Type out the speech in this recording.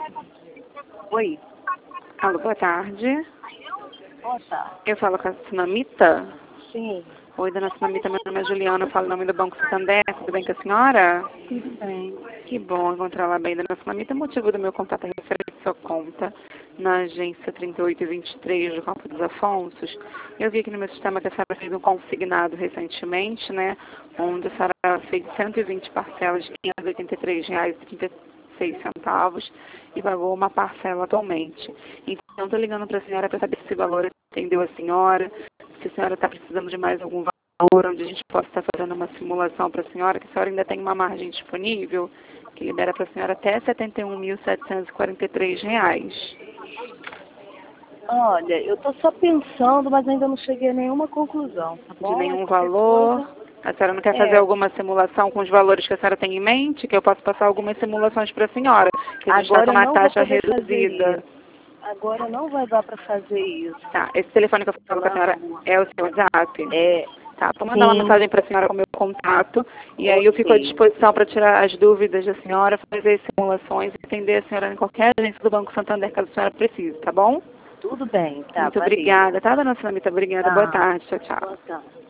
Oi. Alô, boa tarde. Boa tarde. Eu falo com a Sinamita. Sim, Oi, dona Sinamita, meu nome é Juliana, eu falo em nome do Banco Santander, tudo bem com a senhora? tudo bem. Que bom encontrá-la bem, dona Sinamita. O motivo do meu contato é referente à sua conta na agência 3823 do Campo dos Afonsos. Eu vi aqui no meu sistema que a senhora fez um consignado recentemente, né? Onde a senhora fez 120 parcelas de R$ 583,36 e pagou uma parcela atualmente. Então, estou ligando para a senhora para saber se esse valor atendeu a senhora, se a senhora está precisando de mais algum valor, onde a gente possa estar fazendo uma simulação para a senhora, que a senhora ainda tem uma margem disponível, que libera para a senhora até R$ 71.743. Olha, eu tô só pensando, mas ainda não cheguei a nenhuma conclusão, tá De bom? Aí nenhum qualquer valor. coisa. A senhora não quer fazer É, alguma simulação com os valores que a senhora tem em mente? Que eu posso passar algumas simulações para a senhora, que a gente está com agora uma não vou taxa poder fazer reduzida. isso. Agora não vai dar para fazer isso. Tá, esse telefone que eu falo com a senhora é o seu WhatsApp? É, Tá, vou mandar uma sim, mensagem para a senhora com o meu contato e aí eu fico à ok. disposição para tirar as dúvidas da senhora, fazer as simulações e atender a senhora em qualquer agência do Banco Santander caso a senhora precise, tá bom? Tudo bem, tá, Muito valeu. obrigada, tá, dona Sinamita? Obrigada. Boa Tá, tarde. Tchau, tchau. boa tarde.